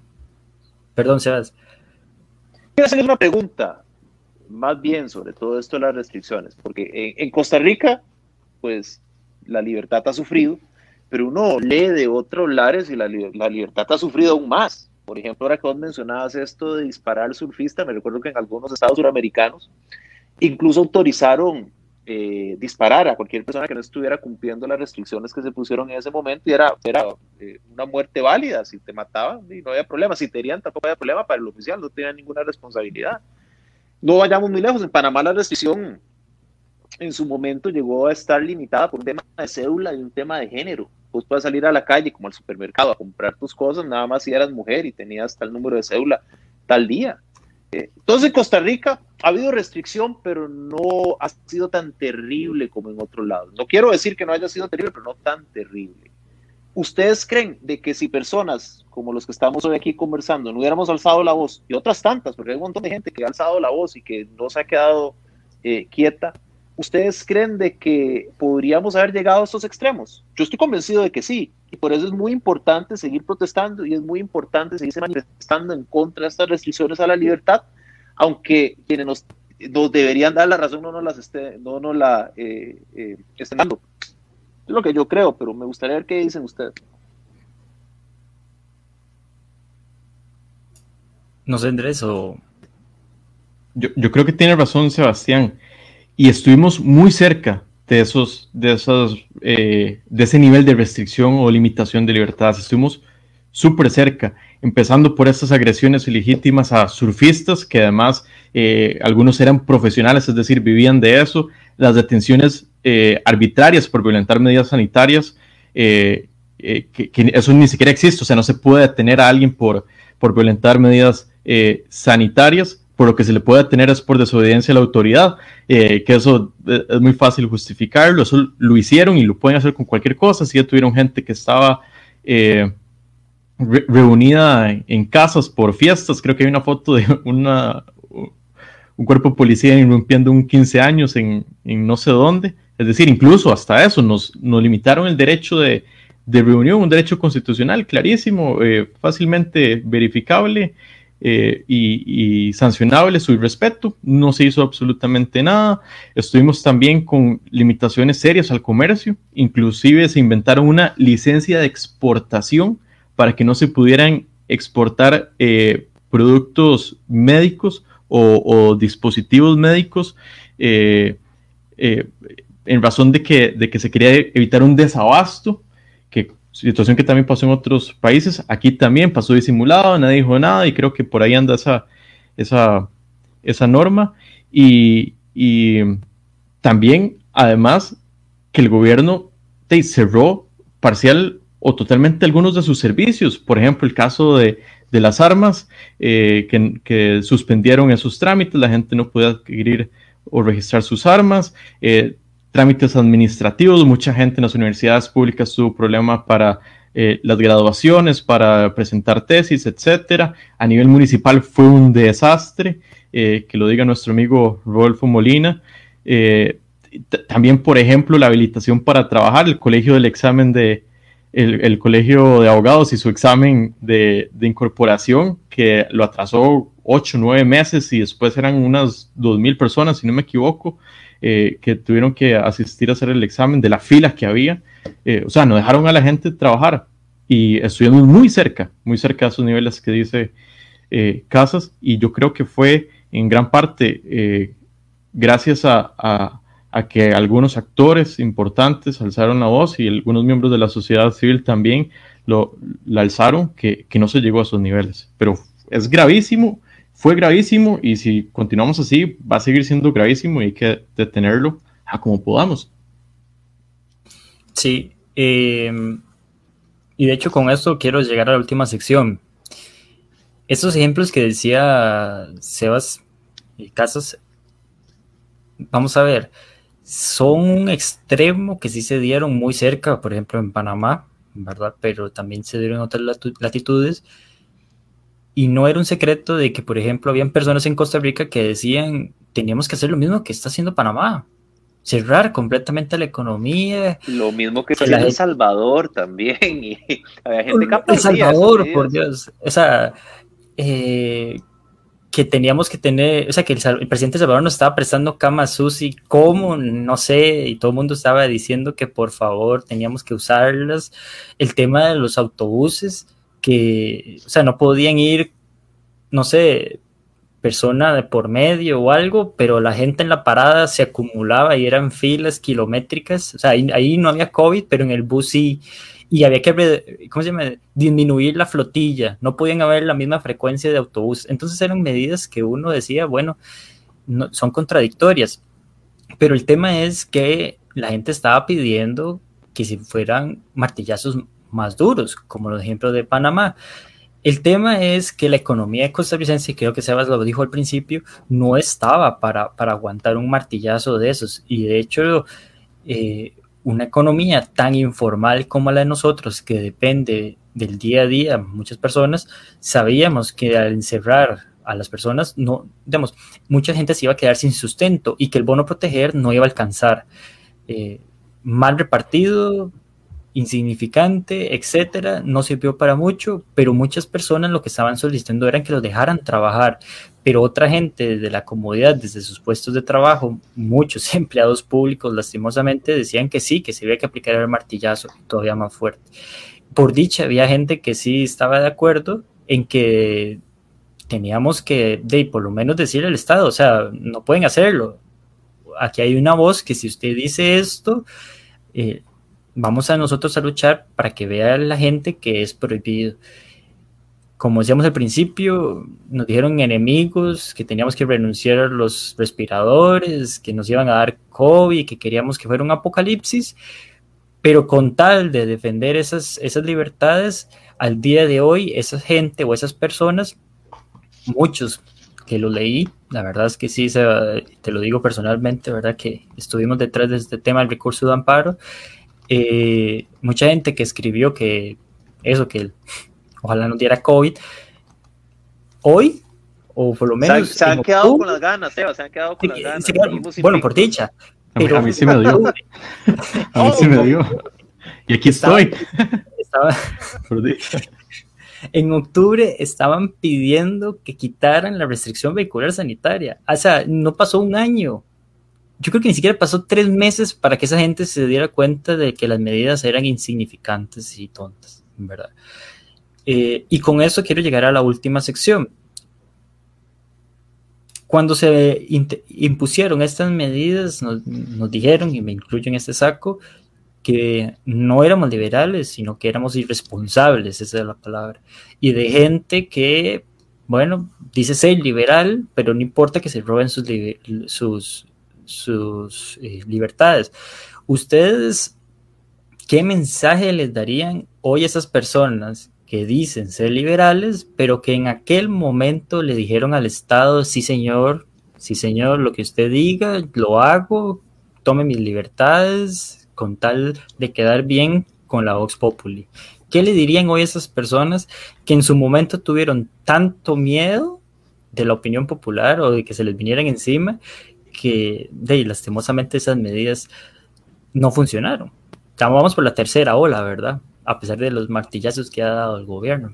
Perdón, Sebas. Quiero hacerles una pregunta, más bien sobre todo esto de las restricciones, porque en Costa Rica, pues, la libertad ha sufrido, pero uno lee de otros lares y la libertad ha sufrido aún más. Por ejemplo, ahora que vos mencionabas esto de disparar al surfista, me recuerdo que en algunos estados suramericanos incluso autorizaron disparar a cualquier persona que no estuviera cumpliendo las restricciones que se pusieron en ese momento, y era una muerte válida. Si te mataban, y no había problema; si te herían, tampoco había problema para el oficial, no tenía ninguna responsabilidad. No vayamos muy lejos. En Panamá la restricción en su momento llegó a estar limitada por un tema de cédula y un tema de género. Vos puedes salir a la calle, como al supermercado, a comprar tus cosas, nada más si eras mujer y tenías tal número de cédula tal día. Entonces, en Costa Rica ha habido restricción, pero no ha sido tan terrible como en otros lados. No quiero decir que no haya sido terrible, pero no tan terrible. ¿Ustedes creen de que si personas como los que estamos hoy aquí conversando no hubiéramos alzado la voz, y otras tantas, porque hay un montón de gente que ha alzado la voz y que no se ha quedado quieta, ¿ustedes creen de que podríamos haber llegado a estos extremos? Yo estoy convencido de que sí, y por eso es muy importante seguir protestando, y es muy importante seguirse manifestando en contra de estas restricciones a la libertad, aunque quienes nos deberían dar la razón no nos la estén dando. Es lo que yo creo, pero me gustaría ver qué dicen ustedes. No sé, Andrés, o... Yo creo que tiene razón Sebastián, y estuvimos muy cerca de ese nivel de restricción o limitación de libertades. Estuvimos súper cerca, empezando por estas agresiones ilegítimas a surfistas, que además algunos eran profesionales, es decir, vivían de eso, las detenciones arbitrarias por violentar medidas sanitarias, que eso ni siquiera existe. O sea, no se puede detener a alguien por violentar medidas sanitarias. Por lo que se le puede detener es por desobediencia a la autoridad, que eso es muy fácil justificarlo. Eso lo hicieron y lo pueden hacer con cualquier cosa. Si ya tuvieron gente que estaba reunida en casas por fiestas. Creo que hay una foto de un cuerpo de policía irrumpiendo un 15 años en no sé dónde. Es decir, incluso hasta eso nos limitaron el derecho de reunión, un derecho constitucional clarísimo, fácilmente verificable y sancionable su irrespeto. No se hizo absolutamente nada. Estuvimos también con limitaciones serias al comercio. Inclusive se inventaron una licencia de exportación para que no se pudieran exportar productos médicos o dispositivos médicos en razón de que se quería evitar un desabasto, situación que también pasó en otros países. Aquí también pasó disimulado, nadie dijo nada, y creo que por ahí anda esa norma. Y también, además, que el gobierno cerró parcial o totalmente algunos de sus servicios. Por ejemplo, el caso de las armas, que suspendieron esos trámites, la gente no podía adquirir o registrar sus armas. Trámites administrativos, mucha gente en las universidades públicas tuvo problemas para las graduaciones, para presentar tesis, etcétera. A nivel municipal fue un desastre, que lo diga nuestro amigo Rodolfo Molina. También, por ejemplo, la habilitación para trabajar, el colegio el colegio de abogados y su examen de incorporación, que lo atrasó 8 o 9 meses, y después eran unas 2,000 personas, si no me equivoco, que tuvieron que asistir a hacer el examen de la fila que había. O sea, no dejaron a la gente trabajar, y estuvimos muy cerca de esos niveles que dice Casas, y yo creo que fue en gran parte gracias a que algunos actores importantes alzaron la voz, y algunos miembros de la sociedad civil también la alzaron, que no se llegó a esos niveles. Pero es gravísimo, fue gravísimo, y si continuamos así va a seguir siendo gravísimo, y hay que detenerlo a como podamos. Sí, y de hecho con esto quiero llegar a la última sección. Estos ejemplos que decía Sebas y Casas, vamos a ver, son un extremo que sí se dieron muy cerca, por ejemplo en Panamá, ¿verdad? Pero también se dieron en otras latitudes. Y no era un secreto de que, por ejemplo, habían personas en Costa Rica que decían, teníamos que hacer lo mismo que está haciendo Panamá, cerrar completamente la economía. Lo mismo que está haciendo El Salvador también, y había gente capaz. El Salvador, por Dios, o sea, que teníamos que tener, o sea, que el presidente de Salvador nos estaba prestando camas UCI, ¿cómo? No sé, y todo el mundo estaba diciendo que por favor teníamos que usarlas. El tema de los autobuses, que, o sea, no podían ir, no sé, persona de por medio o algo, pero la gente en la parada se acumulaba y eran filas kilométricas. O sea, ahí no había COVID, pero en el bus sí, y había que, ¿cómo se llama?, disminuir la flotilla, no podían haber la misma frecuencia de autobús. Entonces eran medidas que uno decía, bueno, no, son contradictorias, pero el tema es que la gente estaba pidiendo que si fueran martillazos más duros, como los ejemplos de Panamá. El tema es que la economía costarricense, creo que Sebas lo dijo al principio, no estaba para aguantar un martillazo de esos, y de hecho una economía tan informal como la de nosotros, que depende del día a día, muchas personas, sabíamos que al encerrar a las personas, no, digamos, mucha gente se iba a quedar sin sustento, y que el bono proteger no iba a alcanzar. Mal repartido, insignificante, etcétera, no sirvió para mucho, pero muchas personas lo que estaban solicitando era que los dejaran trabajar, pero otra gente desde la comodidad, desde sus puestos de trabajo, muchos empleados públicos lastimosamente decían que sí, que se había que aplicar el martillazo todavía más fuerte. Por dicha, había gente que sí estaba de acuerdo en que teníamos que, por lo menos decirle al Estado, o sea, no pueden hacerlo, aquí hay una voz que si usted dice esto, vamos a nosotros a luchar para que vea la gente que es prohibido. Como decíamos al principio, nos dijeron enemigos, que teníamos que renunciar a los respiradores, que nos iban a dar COVID, que queríamos que fuera un apocalipsis, pero con tal de defender esas libertades, al día de hoy, esa gente o esas personas, muchos que lo leí, la verdad es que sí, te lo digo personalmente, ¿verdad? Que estuvimos detrás de este tema del recurso de amparo. Mucha gente que escribió que eso, que ojalá no diera COVID. Hoy, o por lo menos... Se han quedado con las ganas, Seba, se han quedado con las ganas. Bueno, por dicha. Pero, a mí sí me dio. A mí sí me dio. Y aquí estoy. Por dicha. En octubre estaban pidiendo que quitaran la restricción vehicular sanitaria. O sea, no pasó un año. Yo creo que ni siquiera pasó 3 meses para que esa gente se diera cuenta de que las medidas eran insignificantes y tontas, en verdad. Y con eso quiero llegar a la última sección. Cuando se impusieron estas medidas, nos dijeron, y me incluyo en este saco, que no éramos liberales, sino que éramos irresponsables, esa es la palabra. Y de gente que, bueno, dice ser liberal, pero no importa que se roben sus libertades. ¿Ustedes qué mensaje les darían hoy a esas personas que dicen ser liberales, pero que en aquel momento le dijeron al Estado, sí señor, lo que usted diga, lo hago, tome mis libertades, con tal de quedar bien con la Vox Populi? ¿Qué le dirían hoy a esas personas que en su momento tuvieron tanto miedo de la opinión popular o de que se les vinieran encima, que lastimosamente esas medidas no funcionaron? Ya vamos por la tercera ola, ¿verdad? A pesar de los martillazos que ha dado el gobierno.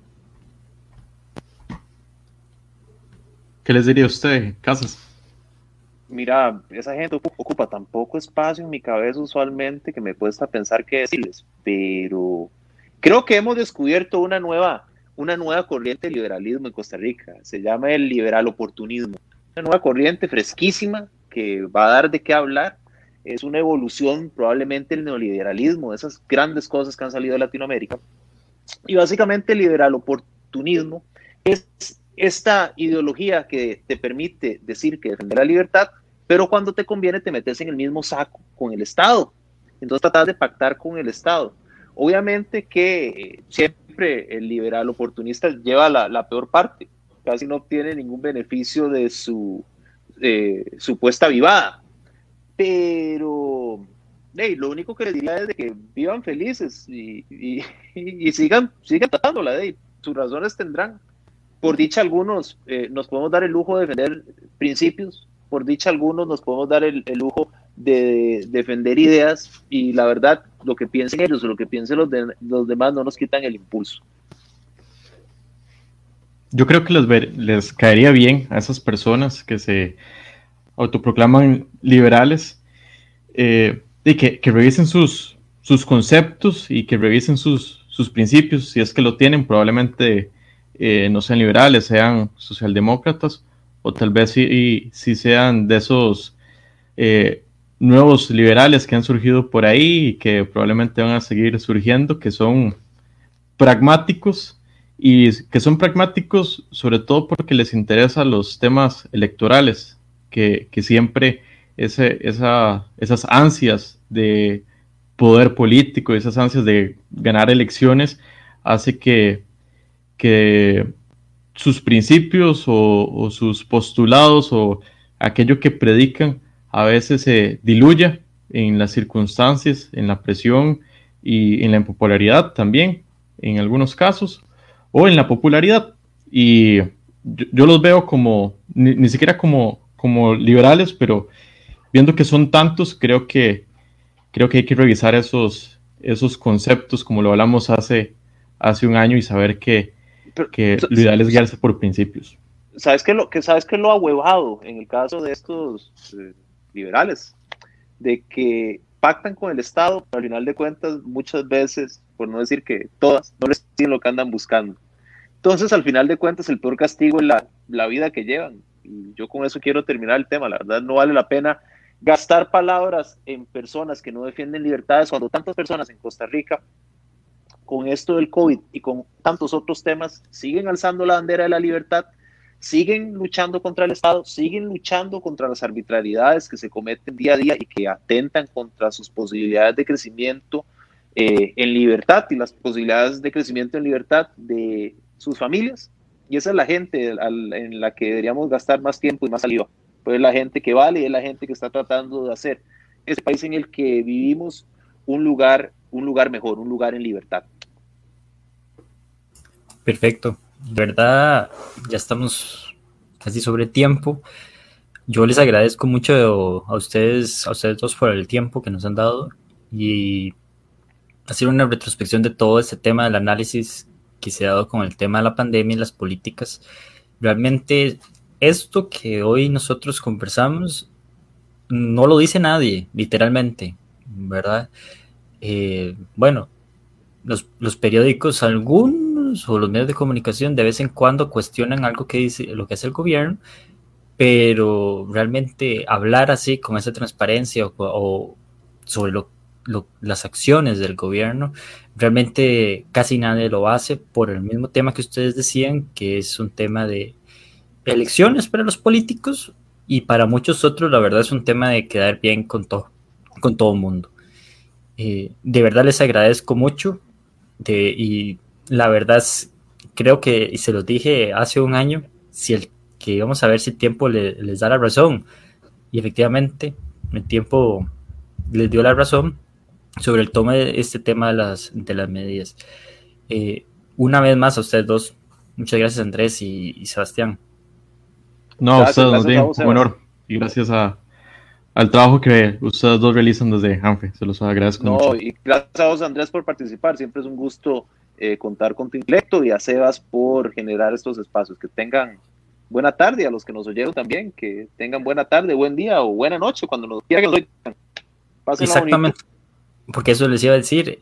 ¿Qué les diría usted, Casas? Mira, esa gente ocupa tan poco espacio en mi cabeza usualmente que me cuesta pensar qué decirles, pero creo que hemos descubierto una nueva corriente de liberalismo en Costa Rica. Se llama el liberal oportunismo. Una nueva corriente fresquísima que va a dar de qué hablar. Es una evolución probablemente del neoliberalismo, de esas grandes cosas que han salido de Latinoamérica. Y básicamente el liberal oportunismo es esta ideología que te permite decir que defender la libertad, pero cuando te conviene te metes en el mismo saco con el Estado. Entonces tratas de pactar con el Estado. Obviamente que siempre el liberal oportunista lleva la peor parte. Casi no obtiene ningún beneficio de su supuesta vivada. Pero lo único que les diría es de que vivan felices y sigan tratándola. Sus razones tendrán. Por dicha algunos nos podemos dar el lujo de defender principios, por dicha algunos nos podemos dar el lujo de defender ideas, y la verdad, lo que piensen ellos o lo que piensen los demás no nos quitan el impulso. Yo creo que les caería bien a esas personas que se autoproclaman liberales, y que revisen sus conceptos y que revisen sus principios. Si es que lo tienen, probablemente no sean liberales, sean socialdemócratas, o tal vez sí sean de esos nuevos liberales que han surgido por ahí y que probablemente van a seguir surgiendo, que son pragmáticos, y que son pragmáticos sobre todo porque les interesan los temas electorales, que siempre esas ansias de poder político, esas ansias de ganar elecciones, hace que sus principios o sus postulados o aquello que predican a veces se diluya en las circunstancias, en la presión y en la impopularidad también, en algunos casos, o en la popularidad. Y yo los veo como, ni siquiera como liberales, pero viendo que son tantos, creo que hay que revisar esos conceptos, como lo hablamos hace un año, y saber que lo ideal es guiarse por principios. ¿Sabes qué lo ahuevado en el caso de estos liberales? De que pactan con el Estado, pero al final de cuentas, muchas veces, por no decir que todas, no les tienen lo que andan buscando. Entonces, al final de cuentas, el peor castigo es la vida que llevan. Y yo con eso quiero terminar el tema. La verdad, no vale la pena gastar palabras en personas que no defienden libertades cuando tantas personas en Costa Rica, con esto del COVID y con tantos otros temas, siguen alzando la bandera de la libertad, siguen luchando contra el Estado, siguen luchando contra las arbitrariedades que se cometen día a día y que atentan contra sus posibilidades de crecimiento en libertad y las posibilidades de crecimiento en libertad de sus familias. Y esa es la gente en la que deberíamos gastar más tiempo y más saliva. Pues es la gente que vale y es la gente que está tratando de hacer ese país en el que vivimos un lugar mejor, un lugar en libertad. Perfecto. De verdad, ya estamos casi sobre tiempo. Yo les agradezco mucho a ustedes dos por el tiempo que nos han dado y hacer una retrospección de todo este tema del análisis que se ha dado con el tema de la pandemia y las políticas. Realmente esto que hoy nosotros conversamos no lo dice nadie, literalmente, ¿verdad? Bueno, los periódicos, algunos, o los medios de comunicación de vez en cuando cuestionan algo que dice, lo que hace el gobierno, pero realmente hablar así con esa transparencia o sobre las acciones del gobierno, realmente casi nadie lo hace por el mismo tema que ustedes decían, que es un tema de elecciones para los políticos, y para muchos otros la verdad es un tema de quedar bien con todo el mundo. De verdad les agradezco mucho y la verdad creo que, y se los dije hace un año, que íbamos a ver si el tiempo les da la razón, y efectivamente el tiempo les dio la razón sobre el toma de este tema de las medidas. Una vez más a ustedes dos, muchas gracias Andrés y Sebastián. No, gracias, ustedes más bien, un honor, y gracias al trabajo que ustedes dos realizan desde ANFE, se los agradezco mucho. Y gracias a vos Andrés por participar, siempre es un gusto contar con tu intelecto, y a Sebas por generar estos espacios. Que tengan buena tarde, a los que nos oyeron también, que tengan buena tarde, buen día o buena noche, cuando nos quieran que nos oigan. Exactamente, porque eso les iba a decir,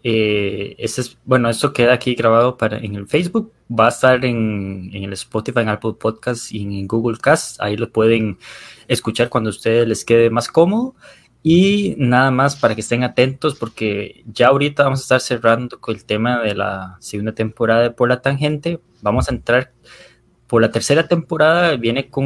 esto queda aquí grabado en el Facebook, va a estar en el Spotify, en Apple Podcasts y en Google Cast, ahí lo pueden escuchar cuando a ustedes les quede más cómodo. Y nada más para que estén atentos, porque ya ahorita vamos a estar cerrando con el tema de la segunda temporada de Por la Tangente. Vamos a entrar por la tercera temporada, viene con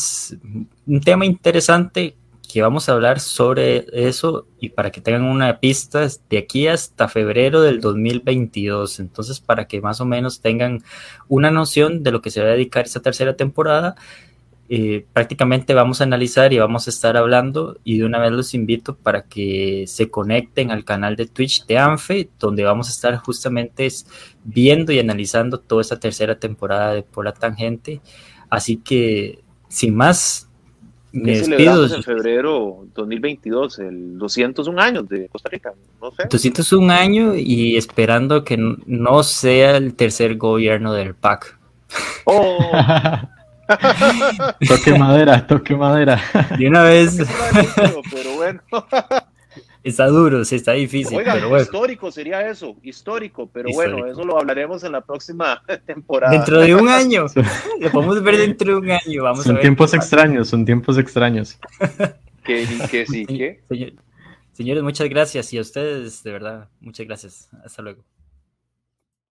un tema interesante que vamos a hablar sobre eso, y para que tengan una pista, de aquí hasta febrero del 2022. Entonces, para que más o menos tengan una noción de lo que se va a dedicar esta tercera temporada, prácticamente vamos a analizar y vamos a estar hablando, y de una vez los invito para que se conecten al canal de Twitch de ANFE, donde vamos a estar justamente viendo y analizando toda esta tercera temporada de Por la Tangente. Así que, sin más, me despido. En febrero 2022, el 201 años de Costa Rica, no sé. 201 años, y esperando que no sea el tercer gobierno del PAC. ¡Oh! Toque madera. De una vez. Pero bueno. Está duro, sí, está difícil. Oiga, pero bueno. Histórico sería eso, pero bueno, eso lo hablaremos en la próxima temporada. Dentro de un año, lo podemos ver dentro de un año. Son tiempos extraños. ¿Qué? Señores, muchas gracias, y a ustedes, de verdad, muchas gracias. Hasta luego.